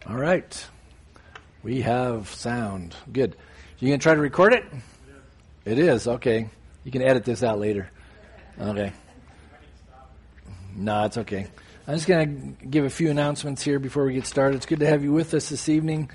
All right. We have sound. Good. You going to try to record it? It is. Okay. You can edit this out later. Okay. No, it's okay. I'm just going to give a few announcements here before we get started. It's good to have you with us this evening.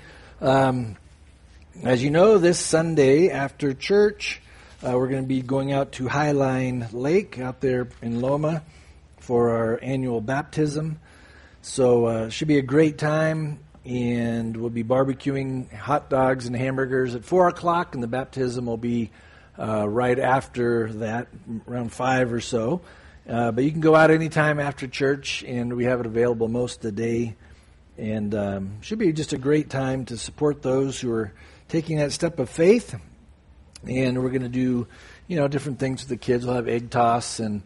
As you know, this Sunday after church, we're going to be going out to Highline Lake out there in Loma for our annual baptism. So it should be a great time, and we'll be barbecuing hot dogs and hamburgers at 4 o'clock, and the baptism will be right after that, around 5 or so. But you can go out anytime after church, and we have it available most of the day. And should be just a great time to support those who are taking that step of faith. And we're going to do, different things with the kids. We'll have egg toss and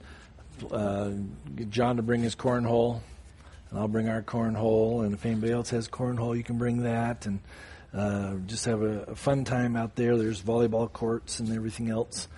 get John to bring his cornhole. And I'll bring our cornhole. And if anybody else has cornhole, you can bring that. And just have a fun time out there. There's volleyball courts and everything else.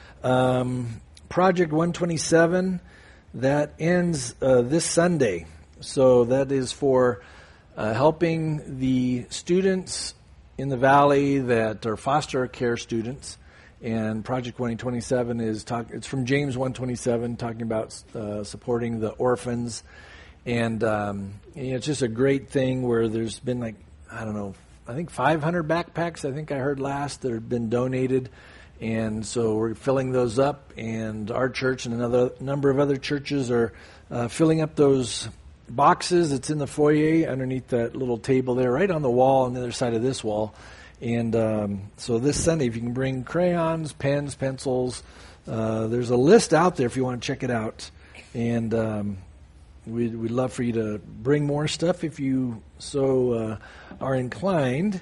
Project 127, that ends this Sunday. So that is for helping the students in the valley that are foster care students. And Project 127 it's from James 127, talking about supporting the orphans. And it's just a great thing where there's been I think 500 backpacks, I think I heard last, that have been donated. And so we're filling those up, and our church and another number of other churches are filling up those boxes. It's in the foyer underneath that little table there, right on the wall on the other side of this wall. And so this Sunday, if you can bring crayons, pens, pencils, there's a list out there if you want to check it out. And we'd love for you to bring more stuff if you so are inclined.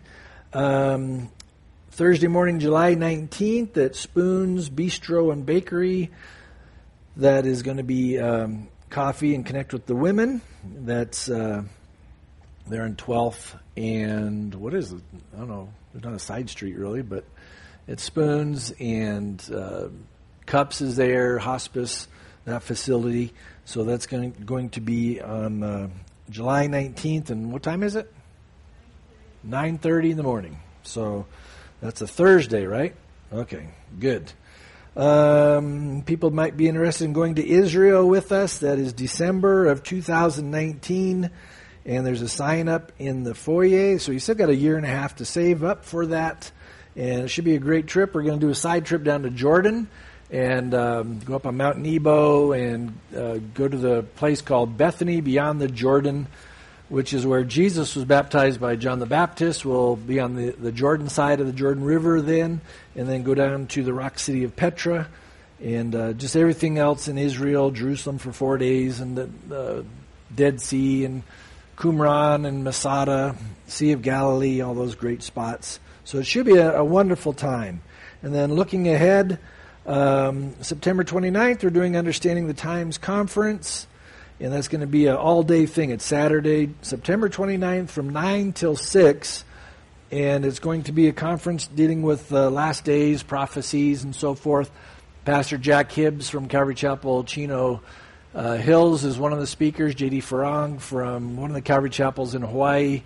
Thursday morning, July 19th at Spoon's Bistro and Bakery. That is going to be coffee and connect with the women. That's there in 12th and what is it? I don't know. There's not a side street really, but it's Spoon's, and Cups is there, hospice, that facility. So that's going to be on July 19th. And what time is it? 9:30 in the morning. So that's a Thursday, right? Okay, good. People might be interested in going to Israel with us. That is December of 2019. And there's a sign up in the foyer. So you still got a year and a half to save up for that. And it should be a great trip. We're going to do a side trip down to Jordan and go up on Mount Nebo and go to the place called Bethany beyond the Jordan, which is where Jesus was baptized by John the Baptist. We'll be on the Jordan side of the Jordan River then, and then go down to the rock city of Petra, and just everything else in Israel, Jerusalem for 4 days, and the Dead Sea, and Qumran, and Masada, Sea of Galilee, all those great spots. So it should be a wonderful time. And then looking ahead, September 29th, we're doing Understanding the Times Conference. And that's going to be an all-day thing. It's Saturday, September 29th from 9 till 6. And it's going to be a conference dealing with last days, prophecies, and so forth. Pastor Jack Hibbs from Calvary Chapel, Chino Hills, is one of the speakers. J.D. Farang from one of the Calvary Chapels in Hawaii.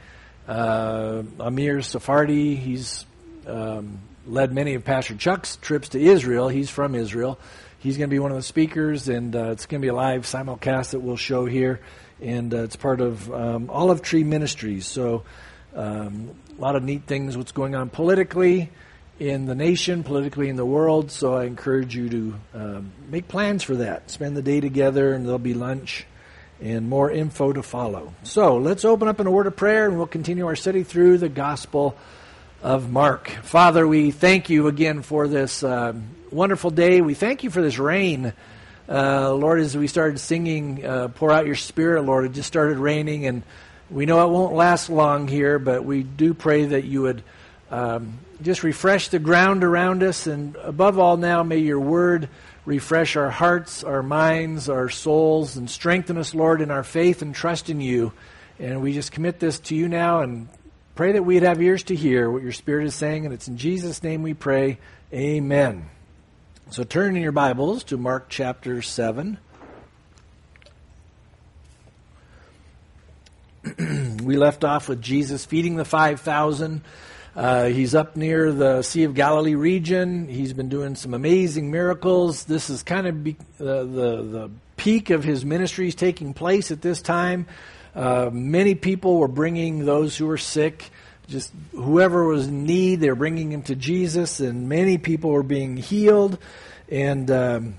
Amir Sephardi, he's led many of Pastor Chuck's trips to Israel. He's from Israel. He's going to be one of the speakers, and it's going to be a live simulcast that we'll show here. And it's part of Olive Tree Ministries. So a lot of neat things, what's going on politically in the nation, politically in the world. So I encourage you to make plans for that. Spend the day together, and there'll be lunch and more info to follow. So let's open up in a word of prayer, and we'll continue our study through the Gospel of Mark. Father, we thank you again for this wonderful day. We thank you for this rain. Lord, as we started singing, pour out your Spirit, Lord, it just started raining, and we know it won't last long here, but we do pray that you would just refresh the ground around us, and above all now, may your word refresh our hearts, our minds, our souls, and strengthen us, Lord, in our faith and trust in you. And we just commit this to you now and pray that we'd have ears to hear what your Spirit is saying, and it's in Jesus' name we pray. Amen. So turn in your Bibles to Mark chapter 7. We left off with Jesus feeding the 5,000. He's up near the Sea of Galilee region. He's been doing some amazing miracles. This is kind of the peak of his ministry is taking place at this time. Many people were bringing those who were sick. Just whoever was in need, they were bringing him to Jesus, and many people were being healed. And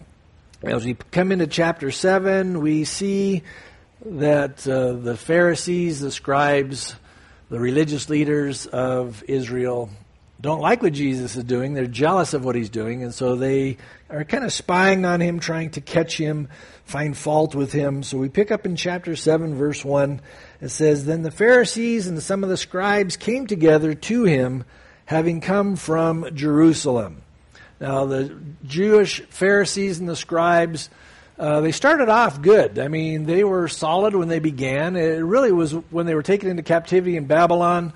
as we come into chapter 7, we see that the Pharisees, the scribes, the religious leaders of Israel don't like what Jesus is doing. They're jealous of what he's doing, and so they are kind of spying on him, trying to catch him, find fault with him. So we pick up in chapter 7, verse 1. It says, "Then the Pharisees and some of the scribes came together to him, having come from Jerusalem." Now, the Jewish Pharisees and the scribes, they started off good. I mean, they were solid when they began. It really was when they were taken into captivity in Babylon.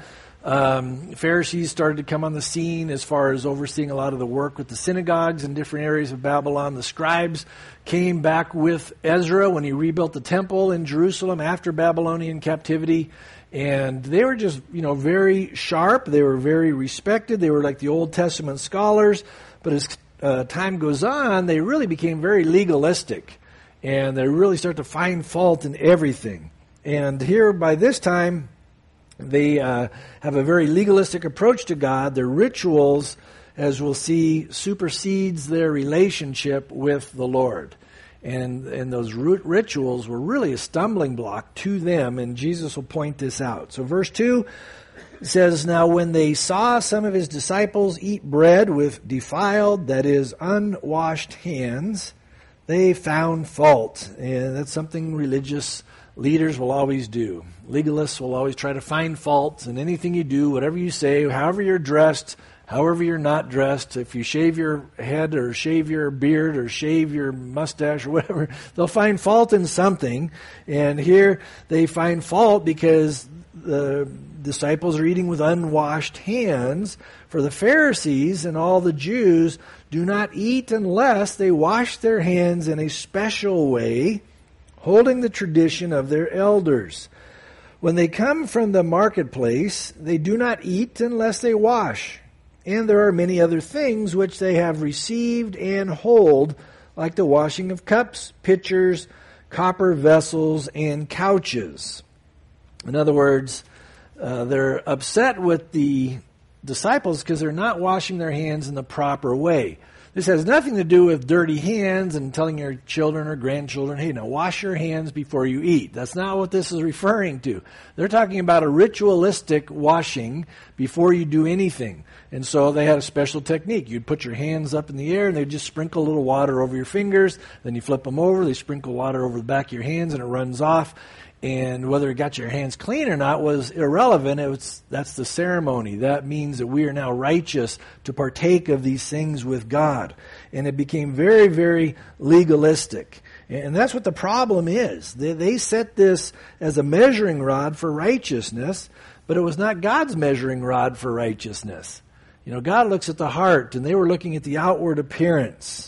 Pharisees started to come on the scene as far as overseeing a lot of the work with the synagogues in different areas of Babylon. The scribes came back with Ezra when he rebuilt the temple in Jerusalem after Babylonian captivity. And they were just, very sharp. They were very respected. They were like the Old Testament scholars. But as time goes on, they really became very legalistic. And they really start to find fault in everything. And here, by this time, they have a very legalistic approach to God. Their rituals, as we'll see, supersedes their relationship with the Lord. And those rituals were really a stumbling block to them, and Jesus will point this out. So verse 2 says, "Now when they saw some of his disciples eat bread with defiled, that is, unwashed hands, they found fault." And that's something religious leaders will always do. Legalists will always try to find faults in anything you do, whatever you say, however you're dressed, however you're not dressed. If you shave your head or shave your beard or shave your mustache or whatever, they'll find fault in something. And here they find fault because the disciples are eating with unwashed hands. For the Pharisees and all the Jews do not eat unless they wash their hands in a special way, holding the tradition of their elders. When they come from the marketplace, they do not eat unless they wash. And there are many other things which they have received and hold, like the washing of cups, pitchers, copper vessels, and couches. In other words, they're upset with the disciples because they're not washing their hands in the proper way. This has nothing to do with dirty hands and telling your children or grandchildren, hey, now wash your hands before you eat. That's not what this is referring to. They're talking about a ritualistic washing before you do anything. And so they had a special technique. You'd put your hands up in the air and they'd just sprinkle a little water over your fingers. Then you flip them over. They sprinkle water over the back of your hands and it runs off. And whether it got your hands clean or not was irrelevant. That's the ceremony. That means that we are now righteous to partake of these things with God. And it became very, very legalistic. And that's what the problem is. They set this as a measuring rod for righteousness, but it was not God's measuring rod for righteousness. God looks at the heart, and they were looking at the outward appearance.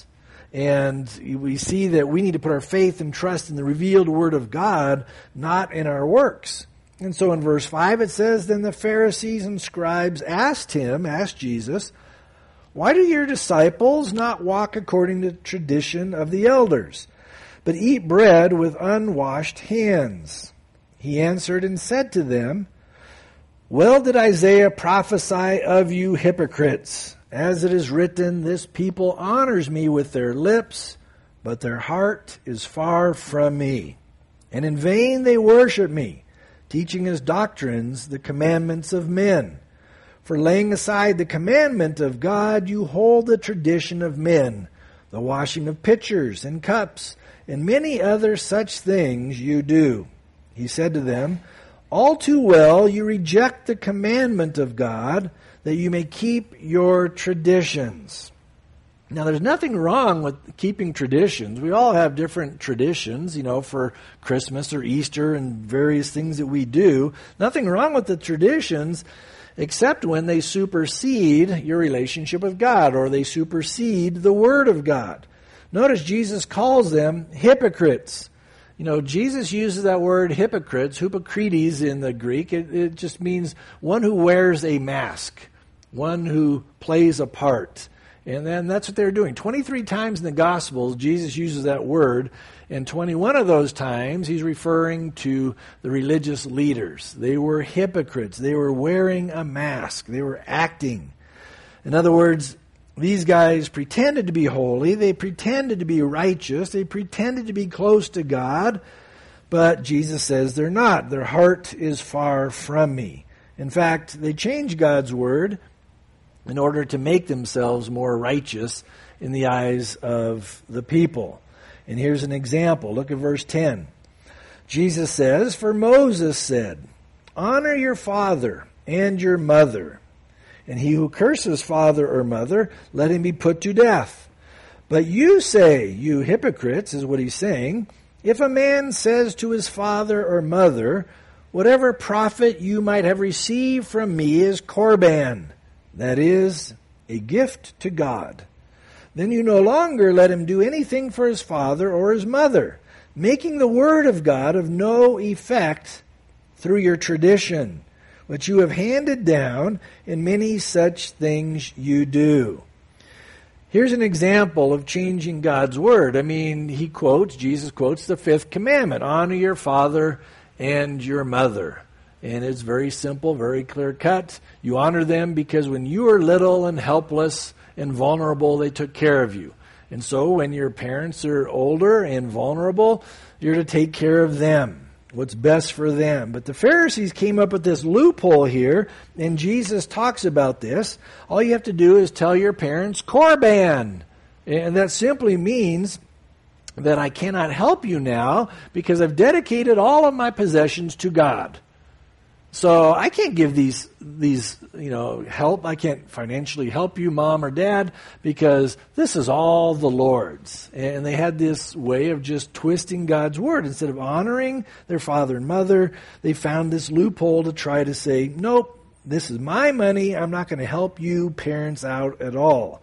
And we see that we need to put our faith and trust in the revealed Word of God, not in our works. And so in verse 5 it says, "Then the Pharisees and scribes asked Jesus, 'Why do your disciples not walk according to the tradition of the elders, but eat bread with unwashed hands?' He answered and said to them, 'Well did Isaiah prophesy of you hypocrites. As it is written, this people honors me with their lips, but their heart is far from me. And in vain they worship me, teaching as doctrines the commandments of men. For laying aside the commandment of God, you hold the tradition of men, the washing of pitchers and cups, and many other such things you do.' He said to them, 'All too well you reject the commandment of God, that you may keep your traditions.'" Now, there's nothing wrong with keeping traditions. We all have different traditions, for Christmas or Easter and various things that we do. Nothing wrong with the traditions, except when they supersede your relationship with God, or they supersede the Word of God. Notice Jesus calls them hypocrites. Jesus uses that word hypocrites, hypocrites in the Greek. It just means one who wears a mask, one who plays a part. And then that's what they're doing. 23 times in the Gospels, Jesus uses that word, and 21 of those times he's referring to the religious leaders. They were hypocrites. They were wearing a mask. They were acting. In other words, these guys pretended to be holy. They pretended to be righteous. They pretended to be close to God. But Jesus says they're not. Their heart is far from me. In fact, they changed God's word in order to make themselves more righteous in the eyes of the people. And here's an example. Look at verse 10. Jesus says, "For Moses said, 'Honor your father and your mother. And he who curses father or mother, let him be put to death. But you say, you hypocrites,'" is what he's saying, "'if a man says to his father or mother, whatever profit you might have received from me is korban, that is, a gift to God, then you no longer let him do anything for his father or his mother, making the word of God of no effect through your tradition, which you have handed down, and many such things you do." Here's an example of changing God's word. Jesus quotes the 5th commandment, "Honor your father and your mother." And it's very simple, very clear cut. You honor them because when you were little and helpless and vulnerable, they took care of you. And so when your parents are older and vulnerable, you're to take care of them. What's best for them. But the Pharisees came up with this loophole here, and Jesus talks about this. All you have to do is tell your parents, korban. And that simply means that I cannot help you now because I've dedicated all of my possessions to God. So I can't give these help. I can't financially help you, mom or dad, because this is all the Lord's. And they had this way of just twisting God's word. Instead of honoring their father and mother, they found this loophole to try to say, nope, this is my money. I'm not going to help you parents out at all.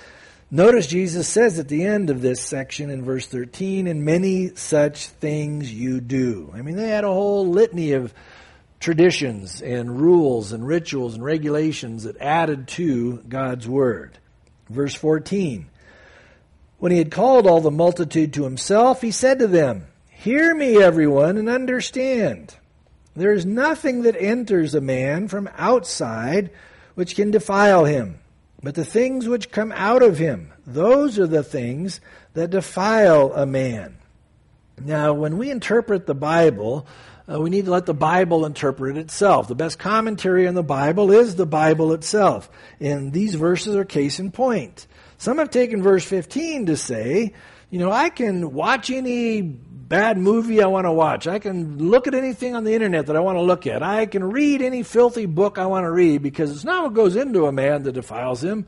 Notice Jesus says at the end of this section in verse 13, "and many such things you do." They had a whole litany of traditions and rules and rituals and regulations that added to God's word. Verse 14, "When he had called all the multitude to himself, he said to them, 'Hear me, everyone, and understand. There is nothing that enters a man from outside which can defile him, but the things which come out of him, those are the things that defile a man.'" Now, when we interpret the Bible, we need to let the Bible interpret itself. The best commentary on the Bible is the Bible itself. And these verses are case in point. Some have taken verse 15 to say, I can watch any bad movie I want to watch. I can look at anything on the internet that I want to look at. I can read any filthy book I want to read because it's not what goes into a man that defiles him.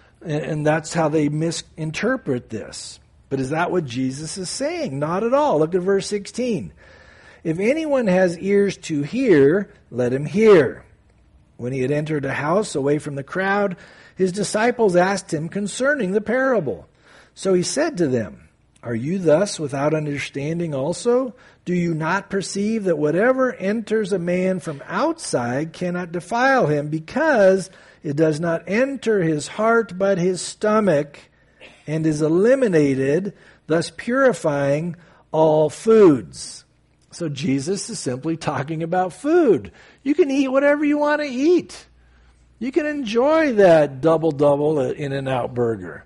And that's how they misinterpret this. But is that what Jesus is saying? Not at all. Look at verse 16. "If anyone has ears to hear, let him hear." When he had entered a house away from the crowd, his disciples asked him concerning the parable. So he said to them, "Are you thus without understanding also? Do you not perceive that whatever enters a man from outside cannot defile him, because it does not enter his heart but his stomach, and is eliminated, thus purifying all foods?" So Jesus is simply talking about food. You can eat whatever you want to eat. You can enjoy that double at In-N-Out burger,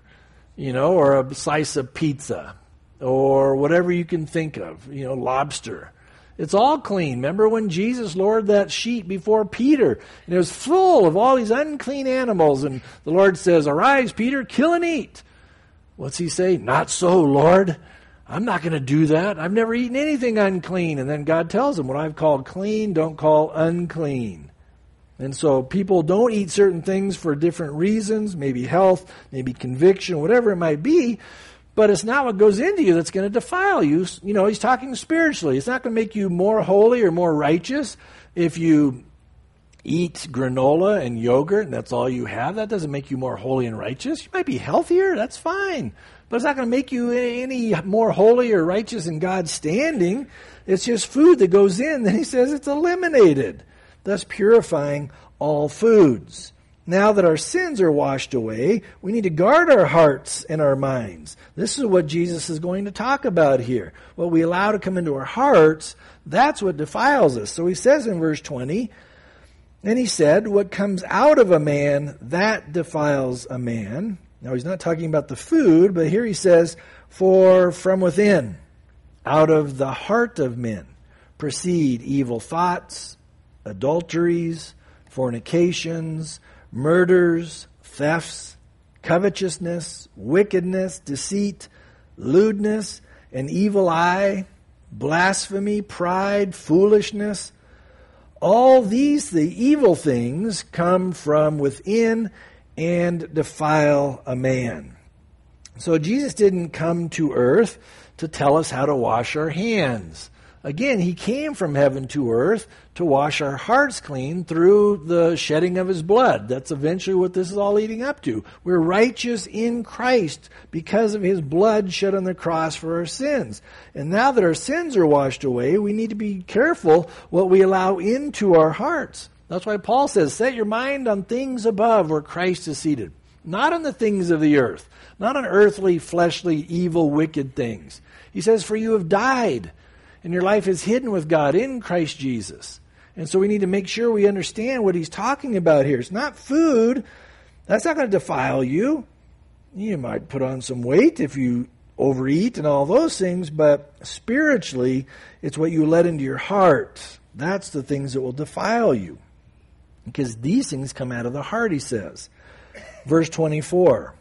or a slice of pizza, or whatever you can think of, lobster. It's all clean. Remember when Jesus lowered that sheet before Peter, and it was full of all these unclean animals, and the Lord says, "Arise, Peter, kill and eat." What's he say? "Not so, Lord. I'm not going to do that. I've never eaten anything unclean." And then God tells him, "What I've called clean, don't call unclean." And so people don't eat certain things for different reasons, maybe health, maybe conviction, whatever it might be, but it's not what goes into you that's going to defile you. He's talking spiritually. It's not going to make you more holy or more righteous if you eat granola and yogurt and that's all you have, that doesn't make you more holy and righteous. You might be healthier, that's fine. But it's not going to make you any more holy or righteous in God's standing. It's just food that goes in. Then he says it's eliminated, thus purifying all foods. Now that our sins are washed away, we need to guard our hearts and our minds. This is what Jesus is going to talk about here. What we allow to come into our hearts, that's what defiles us. So he says in verse 20, and he said, what comes out of a man, that defiles a man. Now he's not talking about the food, but here he says, for from within, out of the heart of men, proceed evil thoughts, adulteries, fornications, murders, thefts, covetousness, wickedness, deceit, lewdness, an evil eye, blasphemy, pride, foolishness. All these, the evil things, come from within and defile a man. So Jesus didn't come to earth to tell us how to wash our hands. Again, he came from heaven to earth to wash our hearts clean through the shedding of his blood. That's eventually what this is all leading up to. We're righteous in Christ because of his blood shed on the cross for our sins. And now that our sins are washed away, we need to be careful what we allow into our hearts. That's why Paul says, set your mind on things above where Christ is seated. Not on the things of the earth. Not on earthly, fleshly, evil, wicked things. He says, for you have died, and your life is hidden with God in Christ Jesus. And so we need to make sure we understand what he's talking about here. It's not food. That's not going to defile you. You might put on some weight if you overeat and all those things, but spiritually, it's what you let into your heart. That's the things that will defile you. Because these things come out of the heart, he says. Verse 24.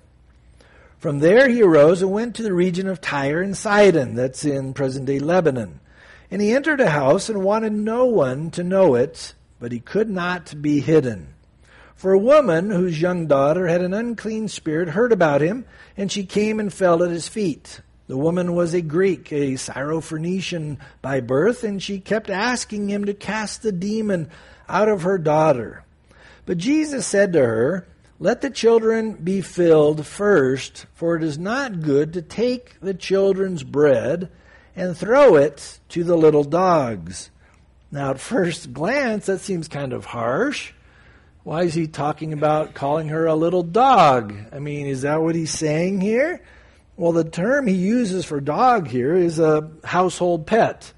From there he arose and went to the region of Tyre and Sidon, that's in present-day Lebanon. And he entered a house and wanted no one to know it, but he could not be hidden. For a woman whose young daughter had an unclean spirit heard about him, and she came and fell at his feet. The woman was a Greek, a Syrophoenician by birth, and she kept asking him to cast the demon out of her daughter. But Jesus said to her, let the children be filled first, for it is not good to take the children's bread and throw it to the little dogs. Now, at first glance, that seems kind of harsh. Why is he talking about calling her a little dog? I mean, is that what he's saying here? Well, the term he uses for dog here is a household pet.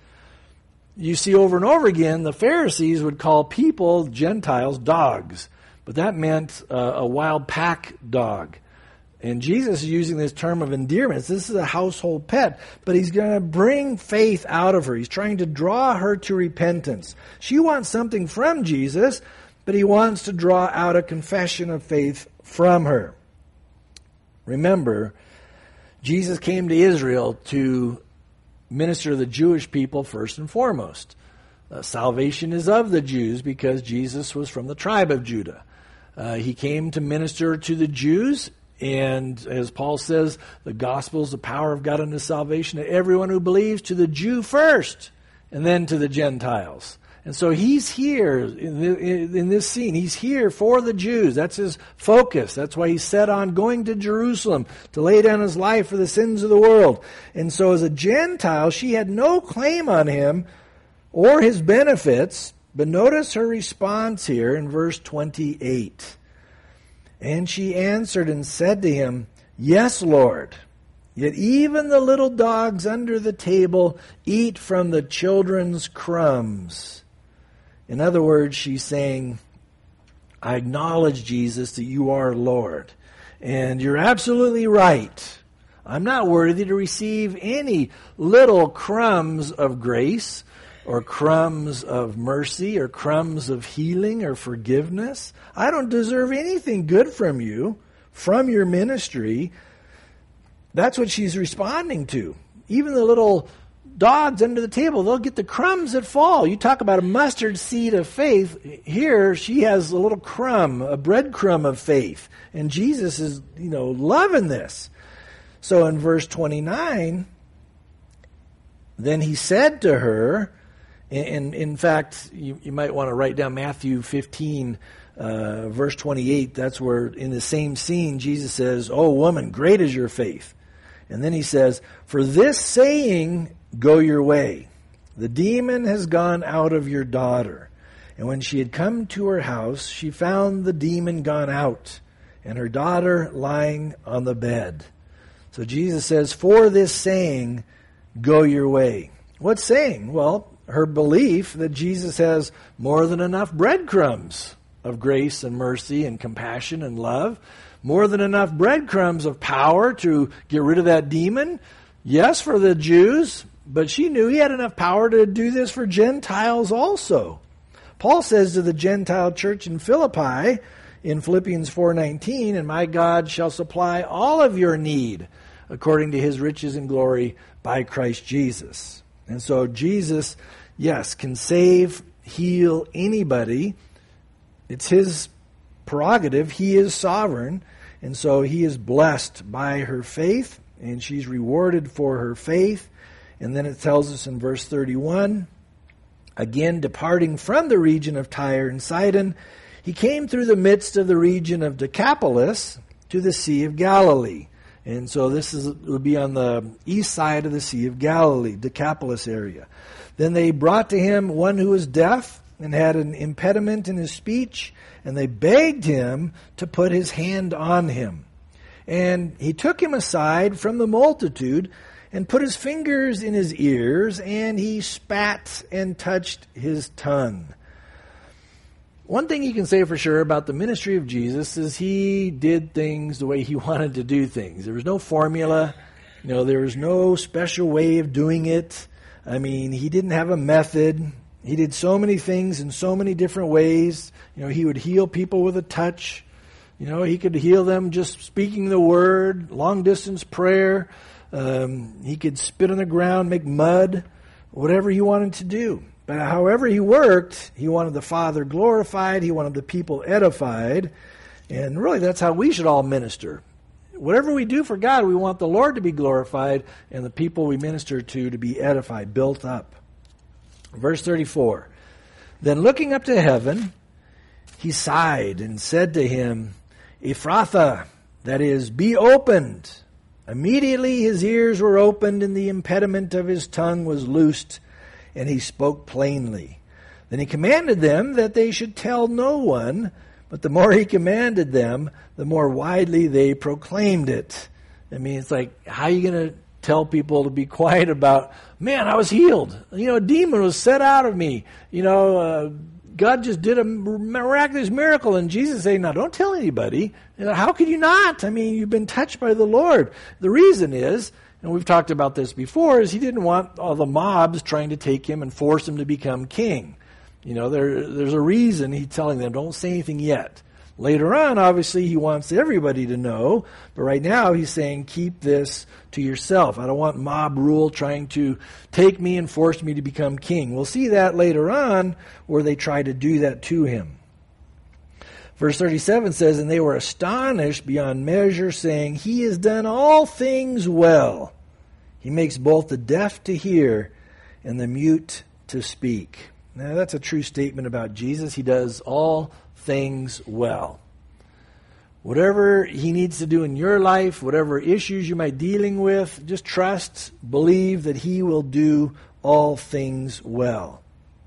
You see over and over again, the Pharisees would call people, Gentiles, dogs. But that meant a wild pack dog. And Jesus is using this term of endearment. This is a household pet. But he's going to bring faith out of her. He's trying to draw her to repentance. She wants something from Jesus, but he wants to draw out a confession of faith from her. Remember, Jesus came to Israel to minister to the Jewish people first and foremost. Salvation is of the Jews because Jesus was from the tribe of Judah. He came to minister to the Jews, and as Paul says, the gospel is the power of God unto salvation to everyone who believes, to the Jew first, and then to the Gentiles. And so he's here in this scene. He's here for the Jews. That's his focus. That's why he's set on going to Jerusalem to lay down his life for the sins of the world. And so as a Gentile, she had no claim on him or his benefits. But notice her response here in verse 28. And she answered and said to him, yes, Lord, yet even the little dogs under the table eat from the children's crumbs. In other words, she's saying, I acknowledge, Jesus, that you are Lord. And you're absolutely right. I'm not worthy to receive any little crumbs of grace, or crumbs of mercy, or crumbs of healing or forgiveness. I don't deserve anything good from you, from your ministry. That's what she's responding to. Even the little dogs under the table, they'll get the crumbs that fall. You talk about a mustard seed of faith. Here, she has a little crumb, a breadcrumb of faith. And Jesus is, loving this. So in verse 29, then he said to her, And in fact, you might want to write down Matthew 15, verse 28. That's where in the same scene, Jesus says, "Oh, woman, great is your faith." And then he says, "For this saying, go your way. The demon has gone out of your daughter." And when she had come to her house, she found the demon gone out, and her daughter lying on the bed. So Jesus says, for this saying, go your way. What saying? Well, her belief that Jesus has more than enough breadcrumbs of grace and mercy and compassion and love, more than enough breadcrumbs of power to get rid of that demon. Yes, for the Jews, but she knew he had enough power to do this for Gentiles also. Paul says to the Gentile church in Philippi in Philippians 4:19, "And my God shall supply all of your need according to his riches and glory by Christ Jesus." And so Jesus, yes, can save, heal anybody. It's his prerogative. He is sovereign. And so he is blessed by her faith, and she's rewarded for her faith. And then it tells us in verse 31, again, departing from the region of Tyre and Sidon, he came through the midst of the region of Decapolis to the Sea of Galilee. And so this would be on the east side of the Sea of Galilee, Decapolis area. Then they brought to him one who was deaf and had an impediment in his speech, and they begged him to put his hand on him. And he took him aside from the multitude and put his fingers in his ears, and he spat and touched his tongue. One thing you can say for sure about the ministry of Jesus is he did things the way he wanted to do things. There was no formula. There was no special way of doing it. I mean, he didn't have a method. He did so many things in so many different ways. He would heal people with a touch. He could heal them just speaking the word, long distance prayer. He could spit on the ground, make mud, whatever he wanted to do. But however he worked, he wanted the Father glorified. He wanted the people edified. And really, that's how we should all minister. Whatever we do for God, we want the Lord to be glorified and the people we minister to be edified, built up. Verse 34, then looking up to heaven, he sighed and said to him, Ephphatha, that is, be opened. Immediately his ears were opened and the impediment of his tongue was loosed, and he spoke plainly. Then he commanded them that they should tell no one, but the more he commanded them, the more widely they proclaimed it. I mean, it's like, how are you going to tell people to be quiet about, man, I was healed. A demon was set out of me. God just did a miraculous miracle. And Jesus saying, now don't tell anybody. How could you not? I mean, you've been touched by the Lord. The reason is, and we've talked about this before, is he didn't want all the mobs trying to take him and force him to become king. There's a reason he's telling them, don't say anything yet. Later on, obviously, he wants everybody to know, but right now he's saying, keep this to yourself. I don't want mob rule trying to take me and force me to become king. We'll see that later on where they try to do that to him. Verse 37 says, and they were astonished beyond measure, saying, he has done all things well. He makes both the deaf to hear and the mute to speak. Now, that's a true statement about Jesus. He does all things well. Whatever he needs to do in your life, whatever issues you might be dealing with, just trust, believe that he will do all things well.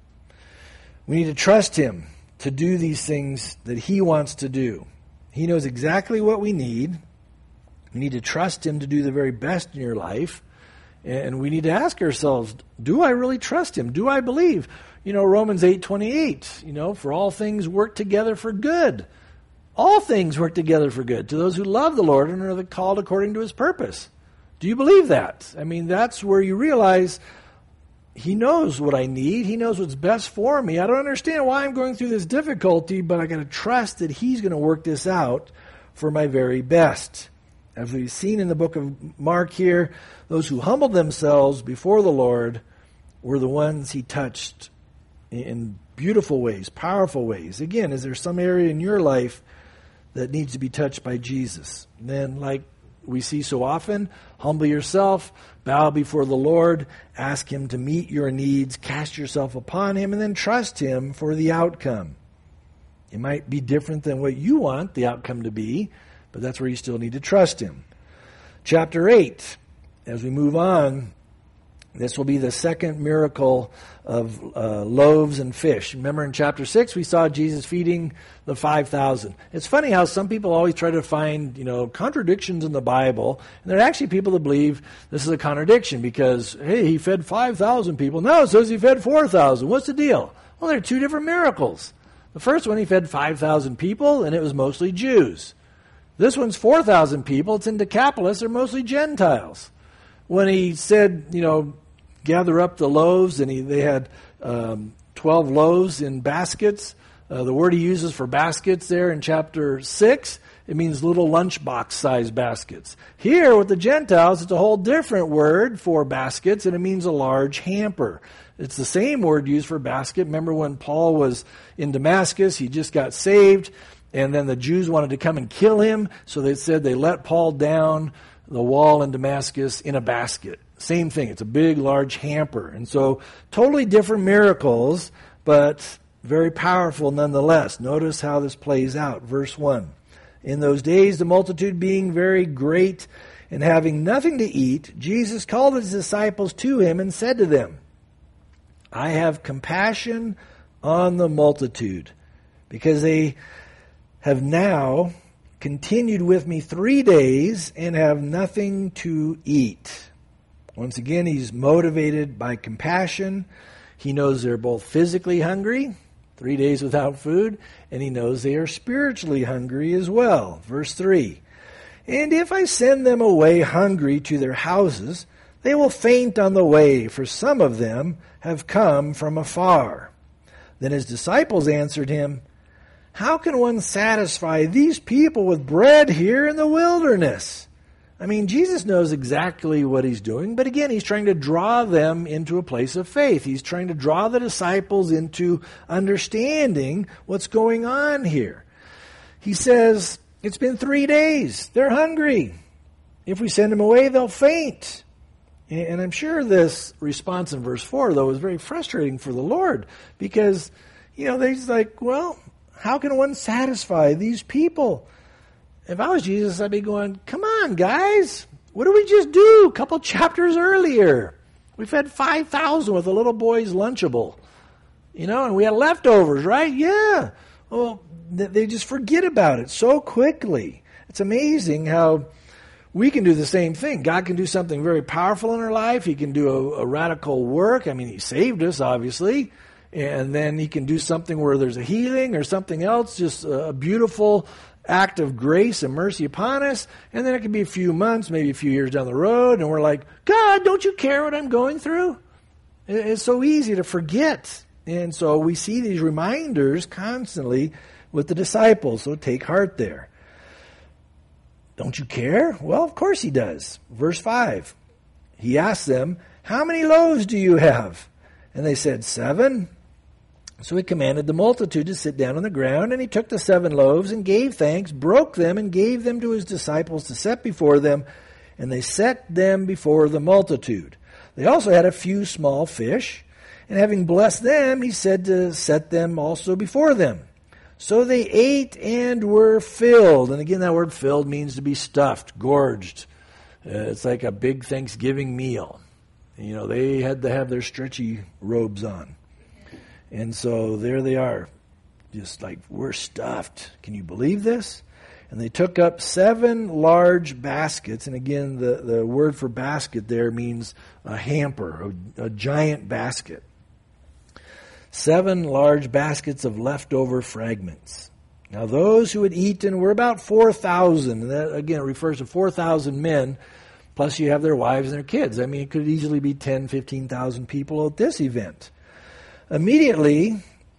We need to trust him to do these things that he wants to do. He knows exactly what we need. We need to trust him to do the very best in your life. And we need to ask ourselves, do I really trust him? Do I believe? Romans 8:28, for all things work together for good. All things work together for good to those who love the Lord and are called according to his purpose. Do you believe that? I mean, that's where you realize he knows what I need. He knows what's best for me. I don't understand why I'm going through this difficulty, but I got to trust that he's going to work this out for my very best. As we've seen in the book of Mark here, those who humbled themselves before the Lord were the ones he touched in beautiful ways, powerful ways. Again, is there some area in your life that needs to be touched by Jesus? Then, like we see so often. Humble yourself, bow before the Lord, ask Him to meet your needs, cast yourself upon Him, and then trust Him for the outcome. It might be different than what you want the outcome to be, but that's where you still need to trust Him. Chapter 8, as we move on, this will be the second miracle of loaves and fish. Remember in chapter 6, we saw Jesus feeding the 5,000. It's funny how some people always try to find, contradictions in the Bible. And there are actually people that believe this is a contradiction because, hey, He fed 5,000 people. No, it says He fed 4,000. What's the deal? Well, there are two different miracles. The first one, He fed 5,000 people, and it was mostly Jews. This one's 4,000 people. It's in Decapolis. They're mostly Gentiles. When He said, gather up the loaves, and they had 12 loaves in baskets. The word He uses for baskets there in chapter 6, it means little lunchbox-sized baskets. Here with the Gentiles, it's a whole different word for baskets, and it means a large hamper. It's the same word used for basket. Remember when Paul was in Damascus, he just got saved, and then the Jews wanted to come and kill him, so they said they let Paul down the wall in Damascus in a basket. Same thing. It's a big, large hamper. And so totally different miracles, but very powerful nonetheless. Notice how this plays out. Verse 1. In those days, the multitude being very great and having nothing to eat, Jesus called His disciples to Him and said to them, I have compassion on the multitude, because they have now continued with me 3 days and have nothing to eat. Once again, He's motivated by compassion. He knows they're both physically hungry, 3 days without food, and He knows they are spiritually hungry as well. Verse 3, and if I send them away hungry to their houses, they will faint on the way, for some of them have come from afar. Then His disciples answered Him, how can one satisfy these people with bread here in the wilderness? I mean, Jesus knows exactly what He's doing, but again, He's trying to draw them into a place of faith. He's trying to draw the disciples into understanding what's going on here. He says, it's been 3 days. They're hungry. If we send them away, they'll faint. And I'm sure this response in verse 4, though, is very frustrating for the Lord because, they're just like, well, how can one satisfy these people? If I was Jesus, I'd be going, come on, guys. What did we just do a couple chapters earlier? We fed 5,000 with a little boy's Lunchable. And we had leftovers, right? Yeah. Well, they just forget about it so quickly. It's amazing how we can do the same thing. God can do something very powerful in our life. He can do a radical work. I mean, He saved us, obviously. And then He can do something where there's a healing or something else, just a beautiful act of grace and mercy upon us, and then it can be a few months, maybe a few years down the road, and we're like, God, don't you care what I'm going through? It's so easy to forget. And so we see these reminders constantly with the disciples, so take heart there. Don't you care? Well, of course He does. Verse 5, He asked them, how many loaves do you have? And they said, 7. So He commanded the multitude to sit down on the ground, and He took the 7 loaves and gave thanks, broke them, and gave them to His disciples to set before them, and they set them before the multitude. They also had a few small fish, and having blessed them, He said to set them also before them. So they ate and were filled. And again, that word filled means to be stuffed, gorged. It's like a big Thanksgiving meal. They had to have their stretchy robes on. And so there they are, just like, we're stuffed. Can you believe this? And they took up 7 large baskets. And again, the word for basket there means a hamper, a giant basket. 7 large baskets of leftover fragments. Now those who had eaten were about 4,000. And that, again, refers to 4,000 men, plus you have their wives and their kids. I mean, it could easily be 10,000, 15,000 people at this event. Immediately,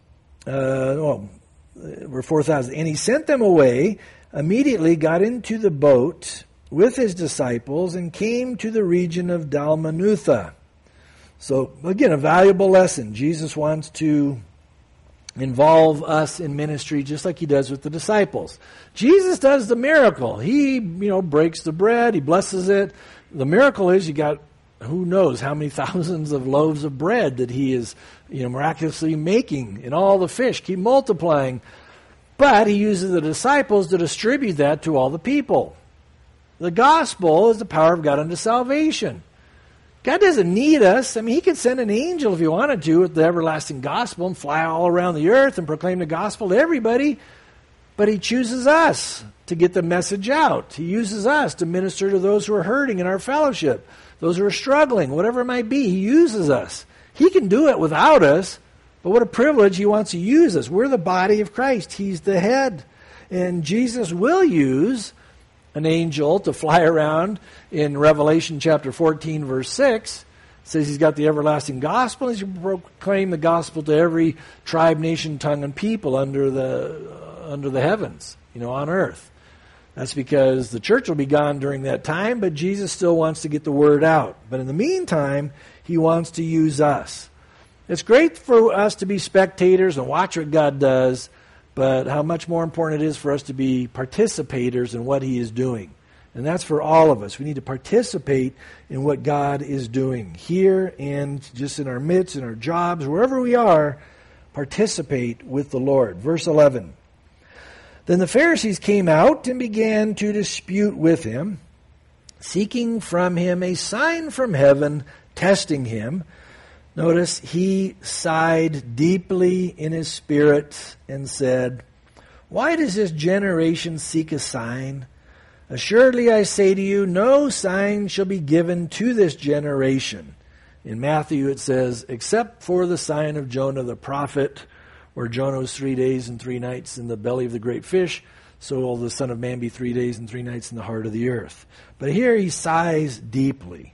were 4,000. And He sent them away, immediately got into the boat with His disciples and came to the region of Dalmanutha. So, again, a valuable lesson. Jesus wants to involve us in ministry just like he does with the disciples. Jesus does the miracle. He, breaks the bread, he blesses it. The miracle is you got who knows how many thousands of loaves of bread that he is, miraculously making, and all the fish keep multiplying. But he uses the disciples to distribute that to all the people. The gospel is the power of God unto salvation. God doesn't need us. He could send an angel if he wanted to with the everlasting gospel and fly all around the earth and proclaim the gospel to everybody. But he chooses us to get the message out. He uses us to minister to those who are hurting in our fellowship, those who are struggling, whatever it might be. He uses us. He can do it without us, but what a privilege he wants to use us. We're the body of Christ. He's the head. And Jesus will use an angel to fly around. In Revelation chapter 14, verse 6, it says he's got the everlasting gospel. He's going to proclaim the gospel to every tribe, nation, tongue, and people under the heavens, on earth. That's because the church will be gone during that time, but Jesus still wants to get the word out. But in the meantime, he wants to use us. It's great for us to be spectators and watch what God does, but how much more important it is for us to be participators in what he is doing. And that's for all of us. We need to participate in what God is doing here and just in our midst, in our jobs, wherever we are, participate with the Lord. Verse 11. Then the Pharisees came out and began to dispute with him, seeking from him a sign from heaven, testing him. Notice, he sighed deeply in his spirit and said, "Why does this generation seek a sign? Assuredly I say to you, no sign shall be given to this generation." In Matthew it says, "Except for the sign of Jonah the prophet, where Jonah was 3 days and 3 nights in the belly of the great fish, so will the Son of Man be 3 days and 3 nights in the heart of the earth." But here he sighs deeply.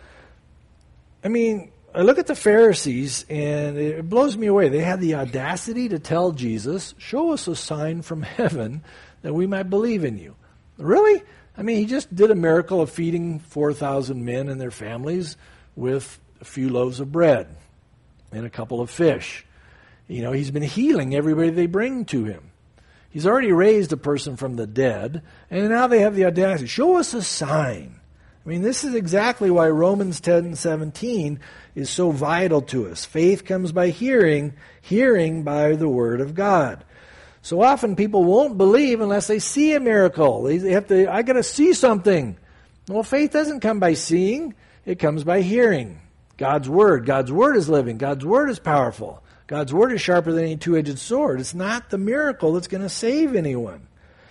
I look at the Pharisees, and it blows me away. They had the audacity to tell Jesus, "Show us a sign from heaven that we might believe in you." Really? He just did a miracle of feeding 4,000 men and their families with a few loaves of bread and a couple of fish. He's been healing everybody they bring to him. He's already raised a person from the dead, and now they have the audacity. Show us a sign. This is exactly why Romans 10:17 is so vital to us. Faith comes by hearing, hearing by the word of God. So often people won't believe unless they see a miracle. I got to see something. Well, faith doesn't come by seeing. It comes by hearing God's word. God's word is living. God's word is powerful. God's word is sharper than any two-edged sword. It's not the miracle that's going to save anyone.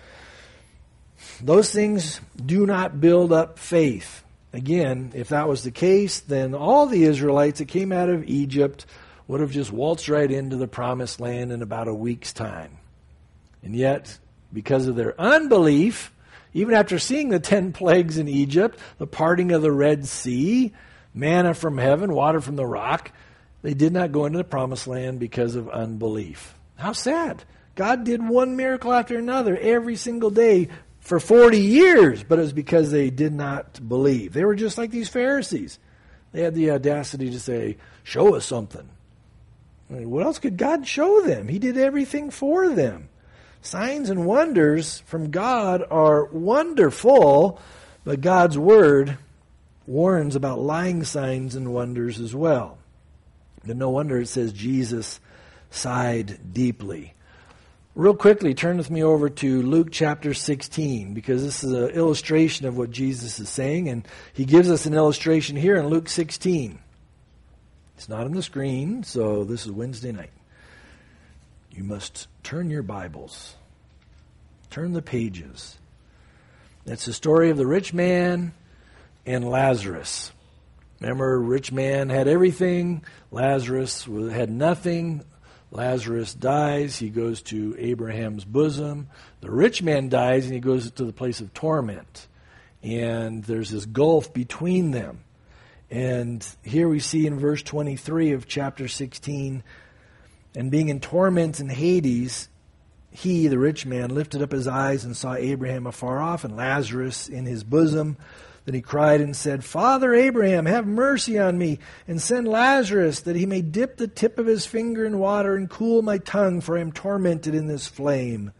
Those things do not build up faith. Again, if that was the case, then all the Israelites that came out of Egypt would have just waltzed right into the promised land in about a week's time. And yet, because of their unbelief, even after seeing the 10 plagues in Egypt, the parting of the Red Sea, manna from heaven, water from the rock, they did not go into the promised land because of unbelief. How sad. God did one miracle after another every single day for 40 years, but it was because they did not believe. They were just like these Pharisees. They had the audacity to say, "Show us something." What else could God show them? He did everything for them. Signs and wonders from God are wonderful, but God's word warns about lying signs and wonders as well. And no wonder it says Jesus sighed deeply. Real quickly, turn with me over to Luke chapter 16, because this is an illustration of what Jesus is saying, and he gives us an illustration here in Luke 16. It's not on the screen, so this is Wednesday night. You must turn your Bibles. Turn the pages. That's the story of the rich man and Lazarus. Remember, rich man had everything. Lazarus had nothing. Lazarus dies. He goes to Abraham's bosom. The rich man dies, and he goes to the place of torment. And there's this gulf between them. And here we see in verse 23 of chapter 16, "And being in torment in Hades, he, the rich man, lifted up his eyes and saw Abraham afar off and Lazarus in his bosom. Then he cried and said, Father Abraham, have mercy on me, and send Lazarus, that he may dip the tip of his finger in water and cool my tongue, for I am tormented in this flame.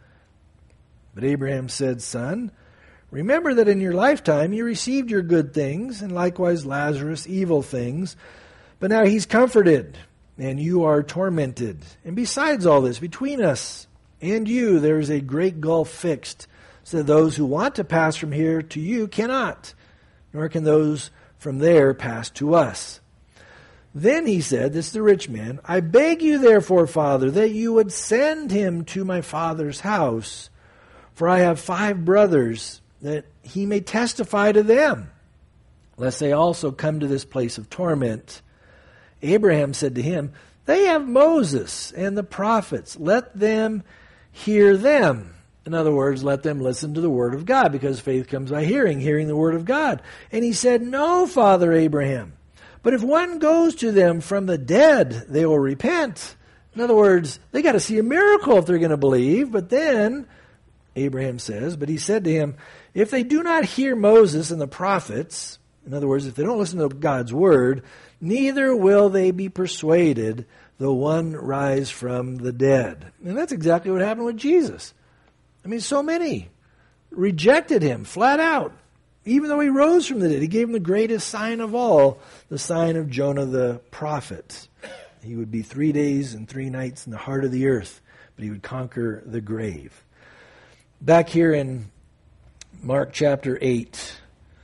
But Abraham said, Son, remember that in your lifetime you received your good things, and likewise Lazarus evil things. But now he's comforted, and you are tormented. And besides all this, between us and you there is a great gulf fixed, so that those who want to pass from here to you cannot, nor can those from there pass to us. Then he said, this is the rich man, I beg you therefore, Father, that you would send him to my father's house, for I have 5 brothers, that he may testify to them, lest they also come to this place of torment. Abraham said to him, They have Moses and the prophets. Let them hear them. In other words, let them listen to the word of God, because faith comes by hearing, hearing the word of God. And he said, No, Father Abraham, but if one goes to them from the dead, they will repent. In other words, they got to see a miracle if they're going to believe. But then, Abraham says, but he said to him, if they do not hear Moses and the prophets, in other words, if they don't listen to God's word, neither will they be persuaded, though one rise from the dead. And that's exactly what happened with Jesus. I mean, so many rejected him flat out. Even though he rose from the dead, he gave him the greatest sign of all, the sign of Jonah the prophet. He would be 3 days and 3 nights in the heart of the earth, but he would conquer the grave. Back here in Mark chapter 8,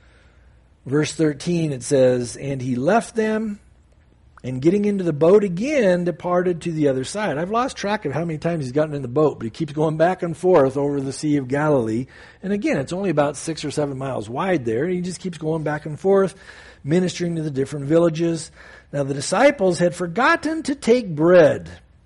verse 13, it says, And he left them, and getting into the boat again, departed to the other side. I've lost track of how many times he's gotten in the boat, but he keeps going back and forth over the Sea of Galilee. And again, it's only about 6 or 7 miles wide there. And he just keeps going back and forth, ministering to the different villages. Now the disciples had forgotten to take bread.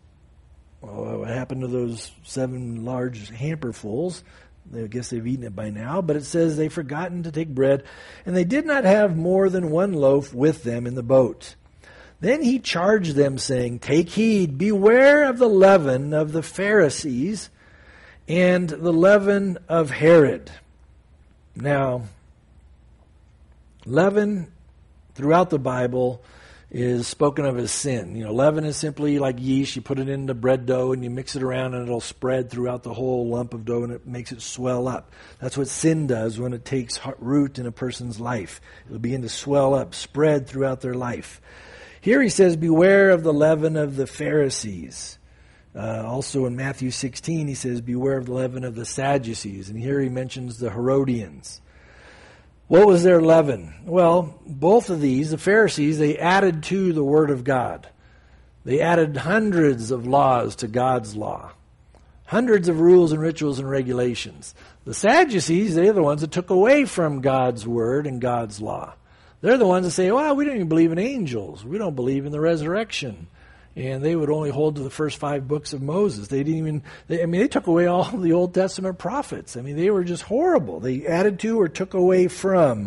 Well, what happened to those 7 large hamperfuls? I guess they've eaten it by now. But it says they've forgotten to take bread, and they did not have more than 1 loaf with them in the boat. Then he charged them, saying, Take heed, beware of the leaven of the Pharisees and the leaven of Herod. Now, leaven throughout the Bible is spoken of as sin. You know, leaven is simply like yeast. You put it into bread dough and you mix it around and it'll spread throughout the whole lump of dough and it makes it swell up. That's what sin does when it takes root in a person's life. It'll begin to swell up, spread throughout their life. Here he says, beware of the leaven of the Pharisees. Also in Matthew 16, he says, beware of the leaven of the Sadducees. And here he mentions the Herodians. What was their leaven? Well, both of these, the Pharisees, they added to the Word of God. They added hundreds of laws to God's law. Hundreds of rules and rituals and regulations. The Sadducees, they're the ones that took away from God's Word and God's law. They're the ones that say, well, we don't even believe in angels. We don't believe in the resurrection. And they would only hold to the first 5 books of Moses. They took away all the Old Testament prophets. I mean, they were just horrible. They added to or took away from.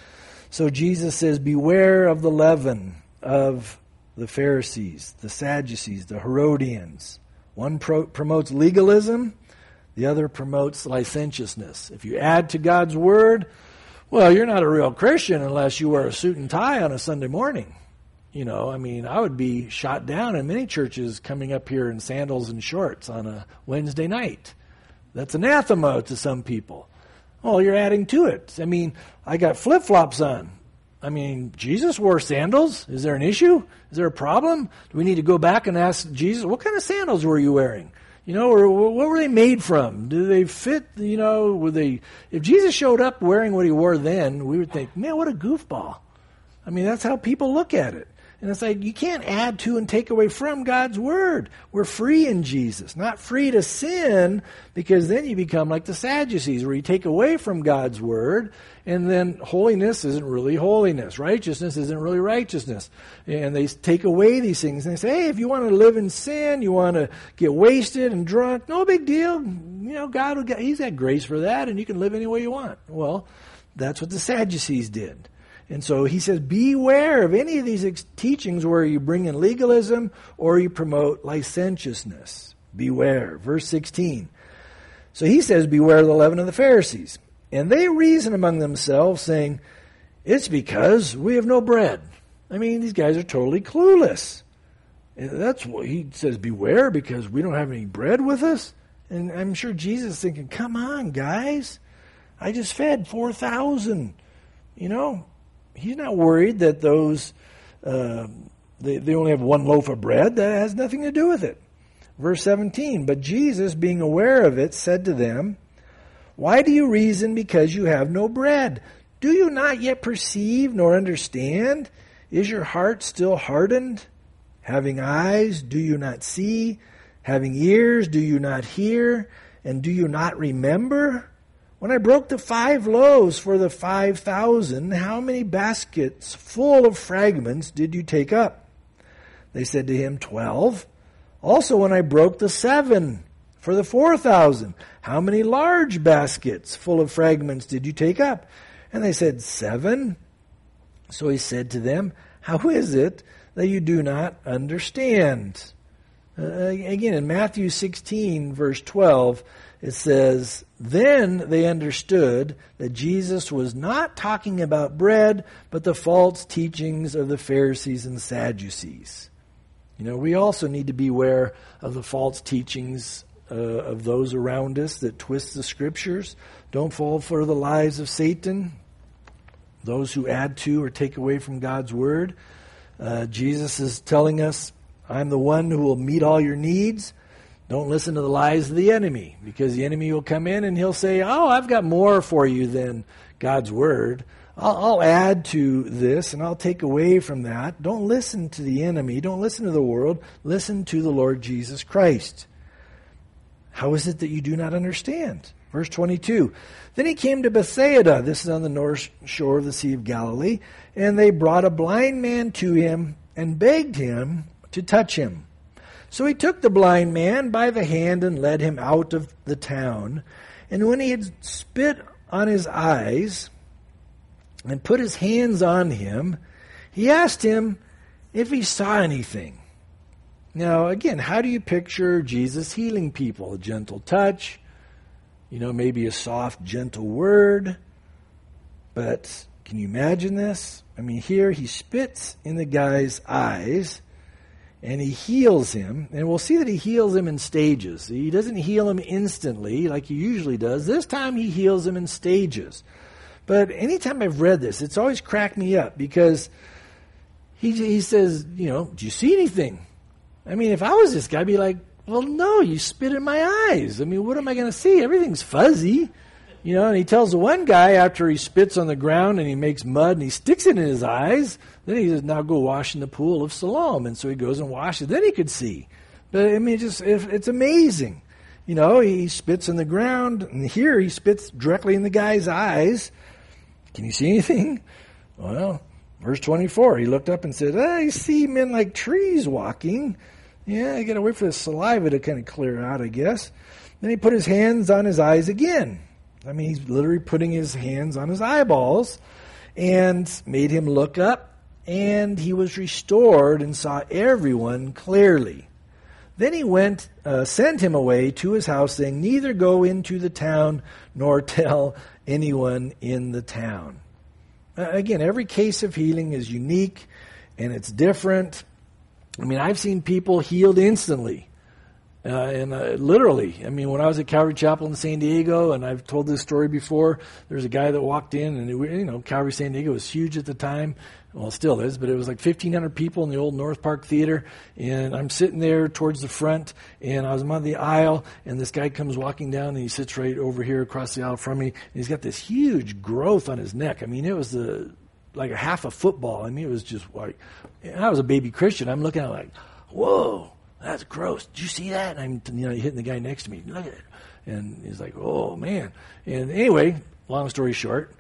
So Jesus says, beware of the leaven of the Pharisees, the Sadducees, the Herodians. One promotes legalism. The other promotes licentiousness. If you add to God's word, well, you're not a real Christian unless you wear a suit and tie on a Sunday morning. You know, I mean, I would be shot down in many churches coming up here in sandals and shorts on a Wednesday night. That's anathema to some people. Oh, you're adding to it. I mean, I got flip-flops on. I mean, Jesus wore sandals. Is there an issue? Is there a problem? Do we need to go back and ask Jesus, what kind of sandals were you wearing? You know, or what were they made from? Do they fit, you know, if Jesus showed up wearing what he wore then, we would think, man, what a goofball. I mean, that's how people look at it. And it's like, you can't add to and take away from God's word. We're free in Jesus, not free to sin, because then you become like the Sadducees, where you take away from God's word, and then holiness isn't really holiness. Righteousness isn't really righteousness. And they take away these things, and they say, hey, if you want to live in sin, you want to get wasted and drunk, no big deal. You know, He's got grace for that, and you can live any way you want. Well, that's what the Sadducees did. And so he says, beware of any of these teachings where you bring in legalism or you promote licentiousness. Beware. Verse 16. So he says, beware of the leaven of the Pharisees. And they reason among themselves, saying, It's because we have no bread. I mean, these guys are totally clueless. That's what he says, beware, because we don't have any bread with us. And I'm sure Jesus is thinking, come on, guys. I just fed 4,000. You know, he's not worried that those, they only have one loaf of bread. That has nothing to do with it. Verse 17, but Jesus, being aware of it, said to them, why do you reason because you have no bread? Do you not yet perceive nor understand? Is your heart still hardened? Having eyes, do you not see? Having ears, do you not hear? And do you not remember? When I broke the 5 loaves for the 5,000, how many baskets full of fragments did you take up? They said to him, 12. Also when I broke the 7 for the 4,000, how many large baskets full of fragments did you take up? And they said, 7. So he said to them, how is it that you do not understand? Again, in Matthew 16, verse 12, it says, then they understood that Jesus was not talking about bread, but the false teachings of the Pharisees and Sadducees. You know, we also need to beware of the false teachings of those around us that twist the Scriptures. Don't fall for the lies of Satan, those who add to or take away from God's Word. Jesus is telling us, I'm the one who will meet all your needs. Don't listen to the lies of the enemy, because the enemy will come in and he'll say, oh, I've got more for you than God's Word. I'll add to this and I'll take away from that. Don't listen to the enemy. Don't listen to the world. Listen to the Lord Jesus Christ. How is it that you do not understand? Verse 22, then he came to Bethsaida. This is on the north shore of the Sea of Galilee. And they brought a blind man to him and begged him to touch him. So he took the blind man by the hand and led him out of the town. And when he had spit on his eyes and put his hands on him, he asked him if he saw anything. Now, again, how do you picture Jesus healing people? A gentle touch, maybe a soft, gentle word. But can you imagine this? I mean, here he spits in the guy's eyes and he heals him. And we'll see that he heals him in stages. He doesn't heal him instantly like he usually does. This time he heals him in stages. But anytime I've read this, it's always cracked me up because he says, do you see anything? I mean, if I was this guy, I'd be like, well, no, you spit in my eyes. I mean, what am I going to see? Everything's fuzzy. And he tells the one guy after he spits on the ground and he makes mud and he sticks it in his eyes, then he says, now go wash in the pool of Siloam. And so he goes and washes. Then he could see. But, I mean, it's amazing. He spits on the ground, and here he spits directly in the guy's eyes. Can you see anything? Well, verse 24, he looked up and said, I see men like trees walking. Yeah, I got to wait for the saliva to kind of clear out, I guess. Then he put his hands on his eyes again. I mean, he's literally putting his hands on his eyeballs and made him look up, and he was restored and saw everyone clearly. Then he sent him away to his house, saying, neither go into the town nor tell anyone in the town. Again, every case of healing is unique and it's different. I mean, I've seen people healed instantly. Literally, I mean, when I was at Calvary Chapel in San Diego, and I've told this story before, there's a guy that walked in, and Calvary San Diego was huge at the time. Well, it still is, but it was like 1,500 people in the old North Park Theater, and I'm sitting there towards the front, and I was on the aisle, and this guy comes walking down, and he sits right over here across the aisle from me, and he's got this huge growth on his neck. I mean, it was like a half a football. I mean, it was just like, and I was a baby Christian. I'm looking at it like, whoa. That's gross. Did you see that? And I'm hitting the guy next to me. Look at it. And he's like, oh, man. And anyway, long story short,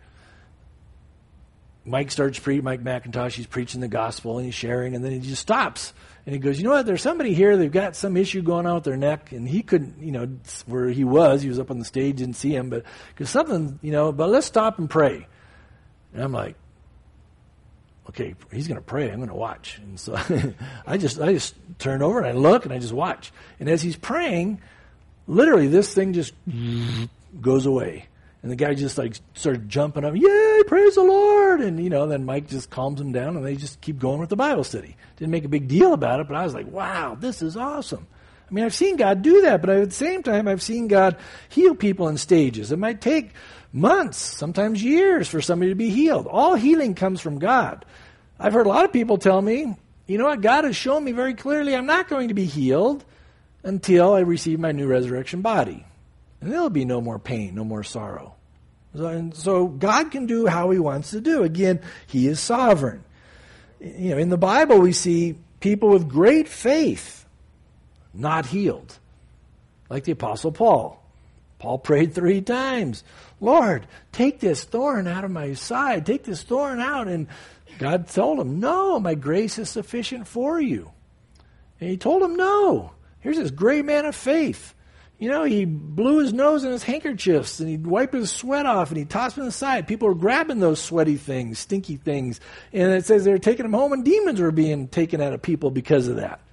Mike McIntosh, he's preaching the gospel and he's sharing, and then he just stops. And he goes, you know what? There's somebody here. They've got some issue going on with their neck. And he couldn't, where he was up on the stage, didn't see him. But because something, but let's stop and pray. And I'm like, okay, he's going to pray. I'm going to watch. And so I just turn over and I look and I just watch. And as he's praying, literally this thing just goes away. And the guy just like started jumping up. Yeah, hey, praise the Lord. And, then Mike just calms them down and they just keep going with the Bible study. Didn't make a big deal about it, but I was like, wow, this is awesome. I mean, I've seen God do that, but at the same time, I've seen God heal people in stages. It might take months, sometimes years, for somebody to be healed. All healing comes from God. I've heard a lot of people tell me, you know what, God has shown me very clearly I'm not going to be healed until I receive my new resurrection body. And there'll be no more pain, no more sorrow. So God can do how he wants to do. Again, he is sovereign. In the Bible we see people with great faith not healed. Like the Apostle Paul. Paul prayed 3 times. Lord, take this thorn out of my side. Take this thorn out. And God told him, no, my grace is sufficient for you. And he told him no. Here's this great man of faith. He blew his nose in his handkerchiefs and he'd wipe his sweat off and he'd toss them aside. People were grabbing those sweaty things, stinky things. And it says they were taking them home and demons were being taken out of people because of that.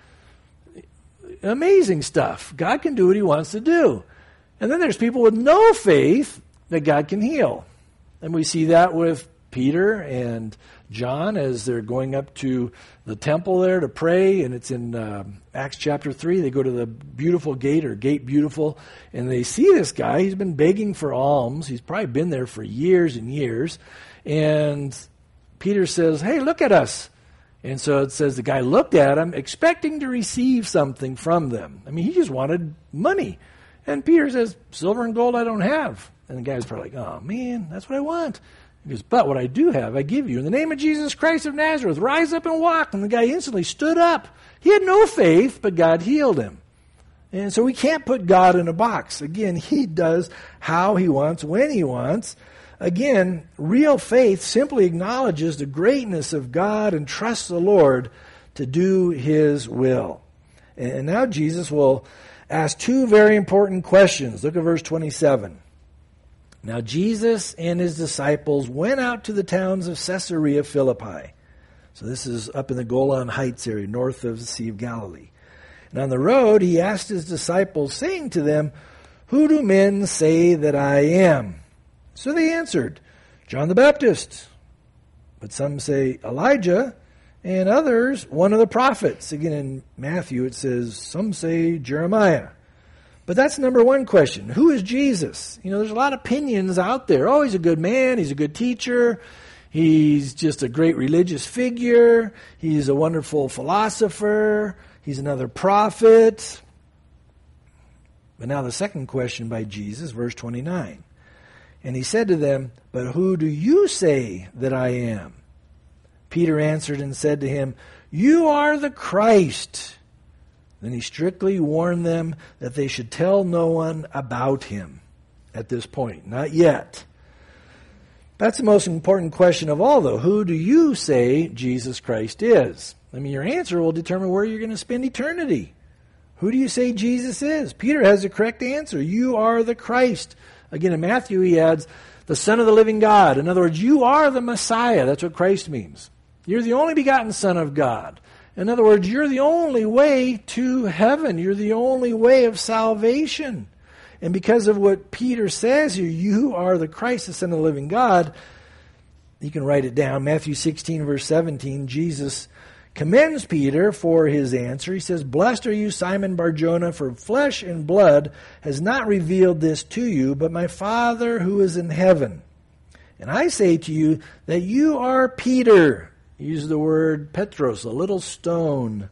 Amazing stuff. God can do what he wants to do. And then there's people with no faith that God can heal. And we see that with Peter and John as they're going up to the temple there to pray. And it's in Acts chapter 3. They go to the beautiful gate, or Gate Beautiful, and they see this guy. He's been begging for alms. He's probably been there for years and years. And Peter says, hey, look at us. And so it says the guy looked at him, expecting to receive something from them. I mean, he just wanted money. And Peter says, silver and gold I don't have. And the guy's probably like, oh, man, that's what I want. He goes, but what I do have, I give you. In the name of Jesus Christ of Nazareth, rise up and walk. And the guy instantly stood up. He had no faith, but God healed him. And so we can't put God in a box. Again, he does how he wants, when he wants. Again, real faith simply acknowledges the greatness of God and trusts the Lord to do his will. And now Jesus will ask 2 very important questions. Look at verse 27. Now Jesus and his disciples went out to the towns of Caesarea Philippi. So this is up in the Golan Heights area, north of the Sea of Galilee. And on the road he asked his disciples, saying to them, who do men say that I am? So they answered, John the Baptist. But some say Elijah, and others one of the prophets. Again, in Matthew it says, some say Jeremiah. But that's number 1 question. Who is Jesus? There's a lot of opinions out there. Oh, he's a good man. He's a good teacher. He's just a great religious figure. He's a wonderful philosopher. He's another prophet. But now the second question by Jesus, verse 29. And he said to them, but who do you say that I am? Peter answered and said to him, you are the Christ. Then he strictly warned them that they should tell no one about him at this point. Not yet. That's the most important question of all, though. Who do you say Jesus Christ is? I mean, your answer will determine where you're going to spend eternity. Who do you say Jesus is? Peter has the correct answer. You are the Christ. Again, in Matthew, he adds, the Son of the living God. In other words, you are the Messiah. That's what Christ means. You're the only begotten Son of God. In other words, you're the only way to heaven. You're the only way of salvation. And because of what Peter says here, you are the Christ, the Son of the living God, you can write it down. Matthew 16, verse 17, Jesus commends Peter for his answer. He says, blessed are you, Simon Bar-Jonah, for flesh and blood has not revealed this to you, but my Father who is in heaven. And I say to you that you are Peter. Use the word Petros, a little stone.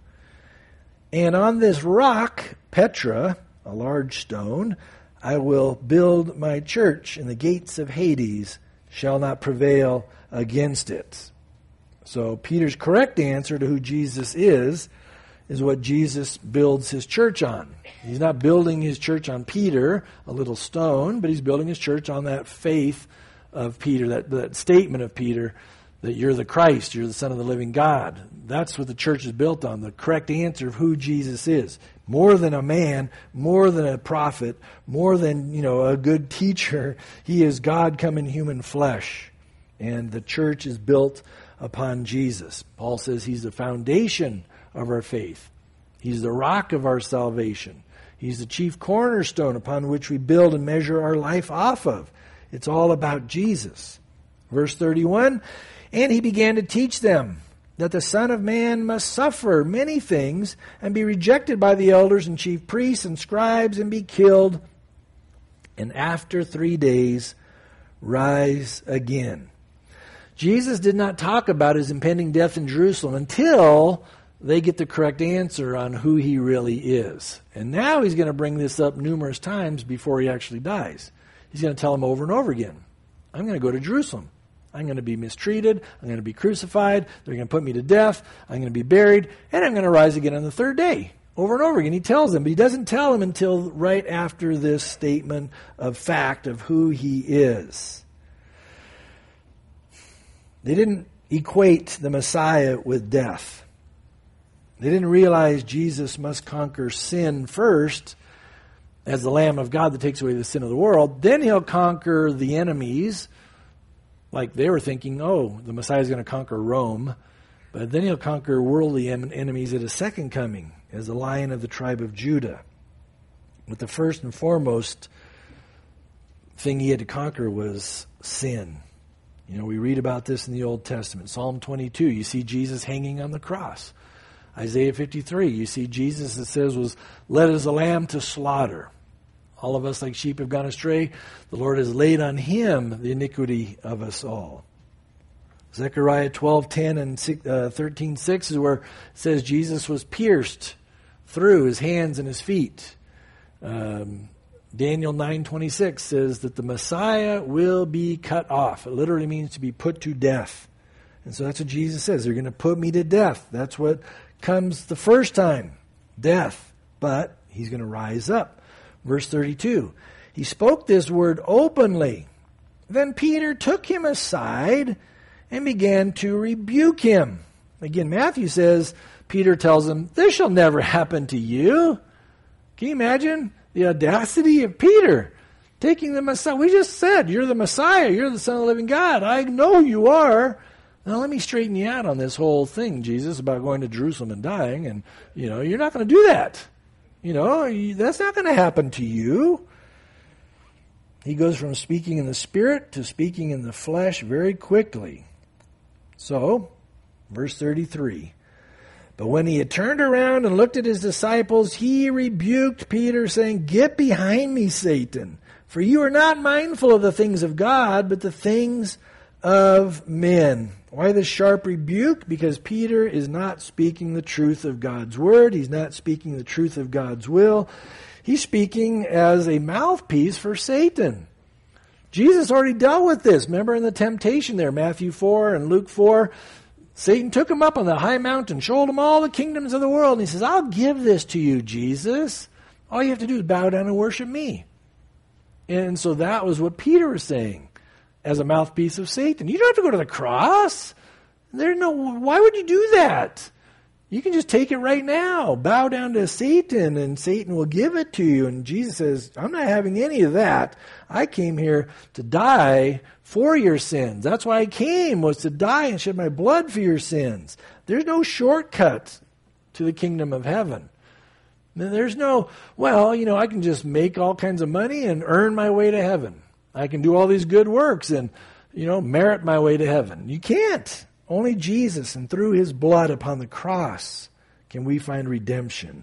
And on this rock, Petra, a large stone, I will build my church, and the gates of Hades shall not prevail against it. So Peter's correct answer to who Jesus is what Jesus builds his church on. He's not building his church on Peter, a little stone, but he's building his church on that faith of Peter, that statement of Peter, that you're the Christ, you're the Son of the living God. That's what the church is built on, the correct answer of who Jesus is. More than a man, more than a prophet, more than, a good teacher, he is God come in human flesh. And the church is built upon Jesus. Paul says he's the foundation of our faith. He's the rock of our salvation. He's the chief cornerstone upon which we build and measure our life off of. It's all about Jesus. Verse 31, and he began to teach them that the Son of Man must suffer many things and be rejected by the elders and chief priests and scribes and be killed, and after 3 days rise again. Jesus did not talk about his impending death in Jerusalem until they get the correct answer on who he really is. And now he's going to bring this up numerous times before he actually dies. He's going to tell them over and over again, I'm going to go to Jerusalem. I'm going to be mistreated. I'm going to be crucified. They're going to put me to death. I'm going to be buried. And I'm going to rise again on the third day. Over and over again. He tells them, but he doesn't tell them until right after this statement of fact of who he is. They didn't equate the Messiah with death. They didn't realize Jesus must conquer sin first as the Lamb of God that takes away the sin of the world. Then he'll conquer the enemies. Like they were thinking, oh, the Messiah is going to conquer Rome. But then he'll conquer worldly enemies at his second coming as the Lion of the tribe of Judah. But the first and foremost thing he had to conquer was sin. You know, we read about this in the Old Testament. Psalm 22, you see Jesus hanging on the cross. Isaiah 53, you see Jesus, it says, was led as a lamb to slaughter. All of us like sheep have gone astray. The Lord has laid on him the iniquity of us all. Zechariah 12:10 and 13:6 is where it says Jesus was pierced through his hands and his feet. Daniel 9:26 says that the Messiah will be cut off. It literally means to be put to death. And so that's what Jesus says. They're going to put me to death. That's what comes the first time, death. But he's going to rise up. Verse 32, he spoke this word openly. Then Peter took him aside and began to rebuke him. Again, Matthew says, Peter tells him, this shall never happen to you. Can you imagine the audacity of Peter taking the Messiah? We just said, you're the Messiah. You're the Son of the living God. I know you are. Now let me straighten you out on this whole thing, Jesus, about going to Jerusalem and dying. And, you're not going to do that. That's not going to happen to you. He goes from speaking in the Spirit to speaking in the flesh very quickly. So, verse 33. But when he had turned around and looked at his disciples, he rebuked Peter, saying, get behind me, Satan, for you are not mindful of the things of God, but the things of men. Why this sharp rebuke? Because Peter is not speaking the truth of God's word. He's not speaking the truth of God's will. He's speaking as a mouthpiece for Satan. Jesus already dealt with this. Remember in the temptation there, Matthew 4 and Luke 4, Satan took him up on the high mountain, showed him all the kingdoms of the world, and he says, I'll give this to you, Jesus. All you have to do is bow down and worship me. And so that was what Peter was saying. As a mouthpiece of Satan. You don't have to go to the cross. Why would you do that? You can just take it right now. Bow down to Satan and Satan will give it to you. And Jesus says, I'm not having any of that. I came here to die for your sins. That's why I came, was to die and shed my blood for your sins. There's no shortcut to the kingdom of heaven. There's no, I can just make all kinds of money and earn my way to heaven. I can do all these good works and, merit my way to heaven. You can't. Only Jesus and through his blood upon the cross can we find redemption.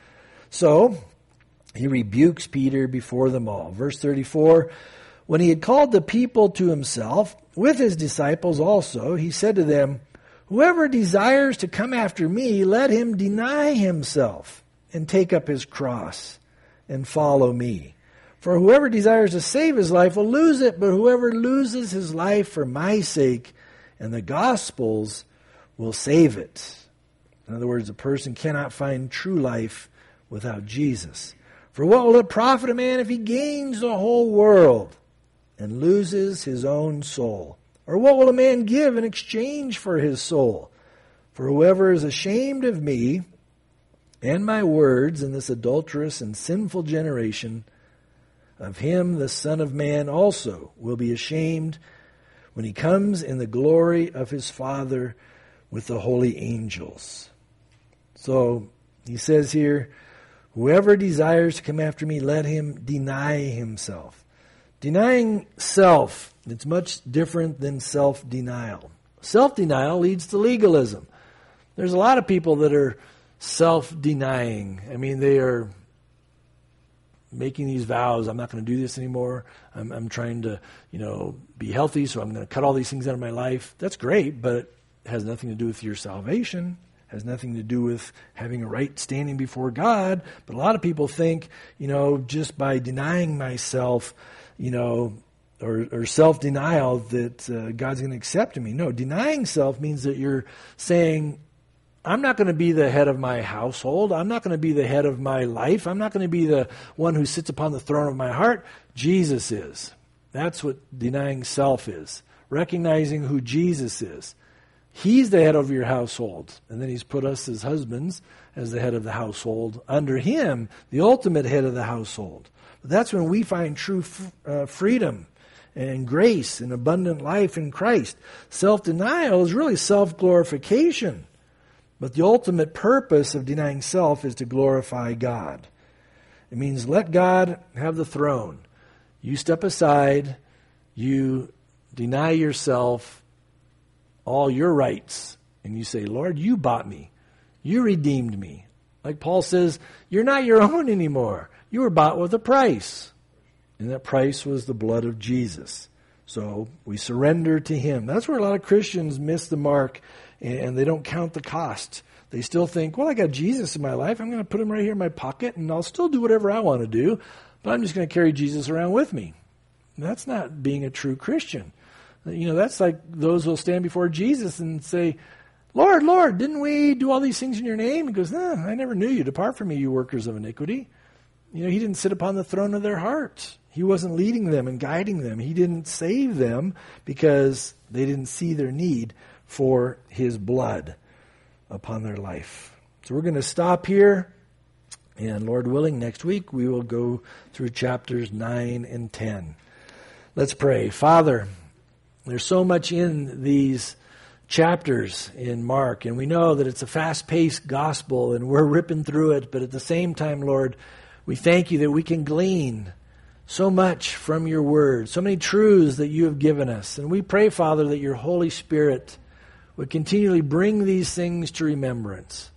So, he rebukes Peter before them all. Verse 34, when he had called the people to himself, with his disciples also, he said to them, whoever desires to come after me, let him deny himself and take up his cross and follow me. For whoever desires to save his life will lose it, but whoever loses his life for my sake and the gospel's will save it. In other words, a person cannot find true life without Jesus. For what will it profit a man if he gains the whole world and loses his own soul? Or what will a man give in exchange for his soul? For whoever is ashamed of me and my words in this adulterous and sinful generation, of him the Son of Man also will be ashamed when he comes in the glory of his Father with the holy angels. So he says here, whoever desires to come after me, let him deny himself. Denying self, it's much different than self-denial. Self-denial leads to legalism. There's a lot of people that are self-denying. I mean, they are making these vows. I'm not going to do this anymore. I'm trying to, be healthy, so I'm going to cut all these things out of my life. That's great, but it has nothing to do with your salvation. Has nothing to do with having a right standing before God. But a lot of people think, just by denying myself, or self-denial that God's going to accept me. No, denying self means that you're saying, I'm not going to be the head of my household. I'm not going to be the head of my life. I'm not going to be the one who sits upon the throne of my heart. Jesus is. That's what denying self is. Recognizing who Jesus is. He's the head of your household. And then he's put us as husbands as the head of the household. Under him, the ultimate head of the household. But that's when we find true freedom and grace and abundant life in Christ. Self-denial is really self-glorification. But the ultimate purpose of denying self is to glorify God. It means let God have the throne. You step aside, you deny yourself all your rights, and you say, Lord, you bought me. You redeemed me. Like Paul says, you're not your own anymore. You were bought with a price. And that price was the blood of Jesus. So we surrender to him. That's where a lot of Christians miss the mark, and they don't count the cost. They still think, well, I got Jesus in my life. I'm going to put him right here in my pocket, and I'll still do whatever I want to do, but I'm just going to carry Jesus around with me. And that's not being a true Christian. That's like those who will stand before Jesus and say, Lord, Lord, didn't we do all these things in your name? He goes, no, I never knew you. Depart from me, you workers of iniquity. He didn't sit upon the throne of their heart. He wasn't leading them and guiding them. He didn't save them because they didn't see their need for his blood upon their life. So we're going to stop here. And Lord willing, next week we will go through chapters 9 and 10. Let's pray. Father, there's so much in these chapters in Mark, and we know that it's a fast-paced gospel, and we're ripping through it, but at the same time, Lord, we thank you that we can glean so much from your word, so many truths that you have given us. And we pray, Father, that your Holy Spirit would continually bring these things to remembrance.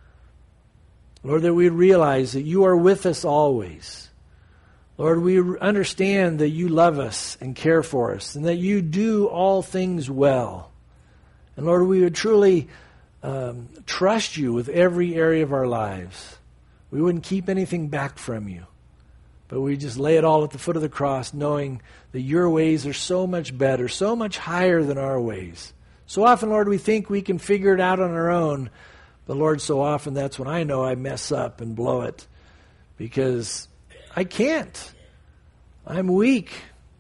Lord, that we realize that you are with us always. Lord, we understand that you love us and care for us, and that you do all things well. And Lord, we would truly trust you with every area of our lives. We wouldn't keep anything back from you, but we just lay it all at the foot of the cross, knowing that your ways are so much better, so much higher than our ways. So often, Lord, we think we can figure it out on our own, but Lord, so often that's when I know I mess up and blow it, because I can't. I'm weak.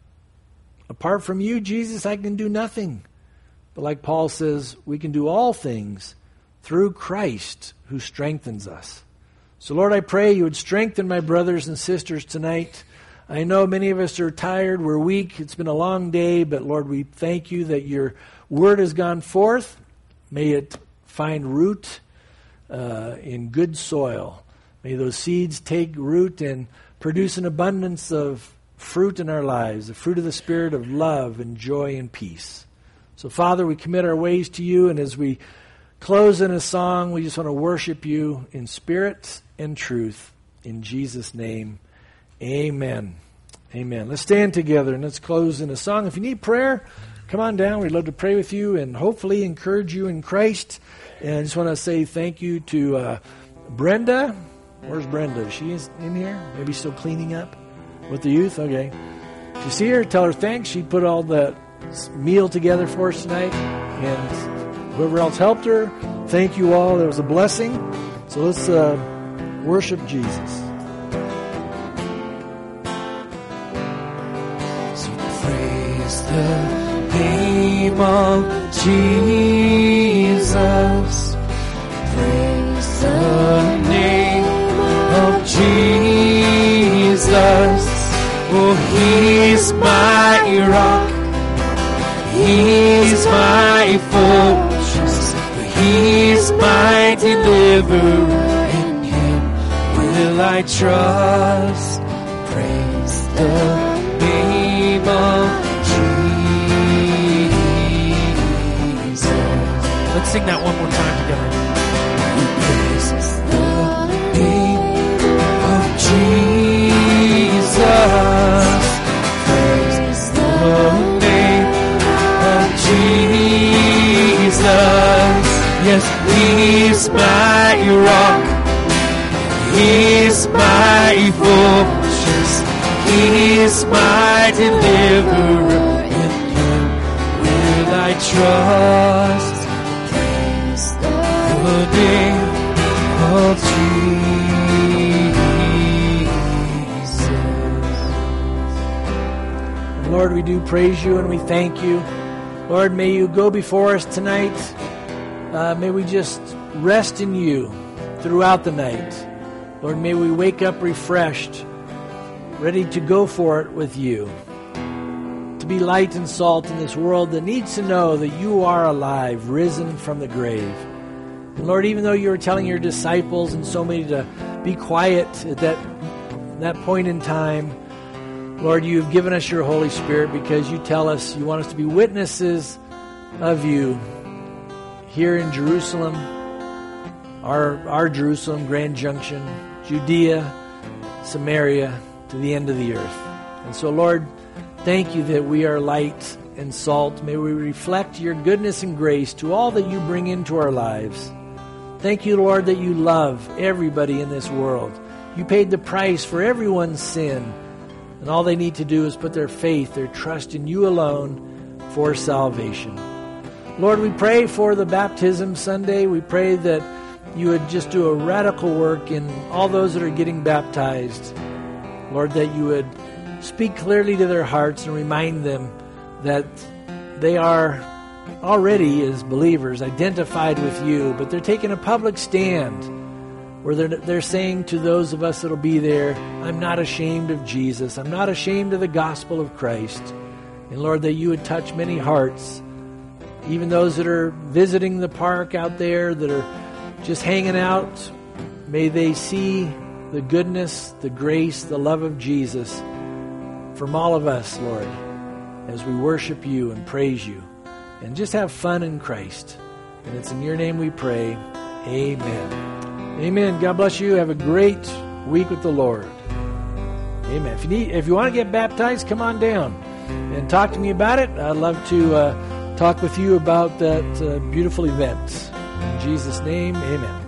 Apart from you, Jesus, I can do nothing. But like Paul says, we can do all things through Christ who strengthens us. So Lord, I pray you would strengthen my brothers and sisters tonight. I know many of us are tired, we're weak, it's been a long day, but Lord, we thank you that your word has gone forth. May it find root in good soil. May those seeds take root and produce an abundance of fruit in our lives, the fruit of the Spirit of love and joy and peace. So, Father, we commit our ways to you, and as we close in a song, we just want to worship you in spirit and truth. In Jesus' name, amen. Amen. Let's stand together and let's close in a song. If you need prayer, come on down. We'd love to pray with you and hopefully encourage you in Christ. And I just want to say thank you to Brenda. Where's Brenda? Is she in here? Maybe still cleaning up with the youth? Okay. If you see her, tell her thanks. She put all the meal together for us tonight. And whoever else helped her, thank you all. It was a blessing. So let's worship Jesus. So praise the name of Jesus. Praise the name of Jesus. Oh, he's my rock. He's my fortress. He's my deliverer. In him will I trust. Praise the name sing that one more time together. We praise the name of Jesus. praise The name of Jesus. Yes, He's my rock. He's my fortress. He's my deliverer. In Him will I trust. praise the The name of Jesus. Lord, we do praise you and we thank you. Lord, may you go before us tonight. May we just rest in you throughout the night. Lord, may we wake up refreshed, ready to go for it with you. To be light and salt in this world that needs to know that you are alive, risen from the grave. And Lord, even though you were telling your disciples and so many to be quiet at that point in time, Lord, you've given us your Holy Spirit because you tell us you want us to be witnesses of you here in Jerusalem, our Jerusalem, Grand Junction, Judea, Samaria, to the end of the earth. And so, Lord, thank you that we are light and salt. May we reflect your goodness and grace to all that you bring into our lives. Thank you, Lord, that you love everybody in this world. You paid the price for everyone's sin. And all they need to do is put their faith, their trust in you alone for salvation. Lord, we pray for the baptism Sunday. We pray that you would just do a radical work in all those that are getting baptized. Lord, that you would speak clearly to their hearts and remind them that they are already, as believers, identified with you, but they're taking a public stand where they're saying to those of us that will be there, I'm not ashamed of Jesus. I'm not ashamed of the gospel of Christ. And Lord, that you would touch many hearts, even those that are visiting the park out there, that are just hanging out. May they see the goodness, the grace, the love of Jesus from all of us, Lord, as we worship you and praise you and just have fun in Christ. And it's in your name we pray. Amen. Amen. God bless you. Have a great week with the Lord. Amen. If you want to get baptized, come on down and talk to me about it. I'd love to talk with you about that beautiful event. In Jesus' name, amen.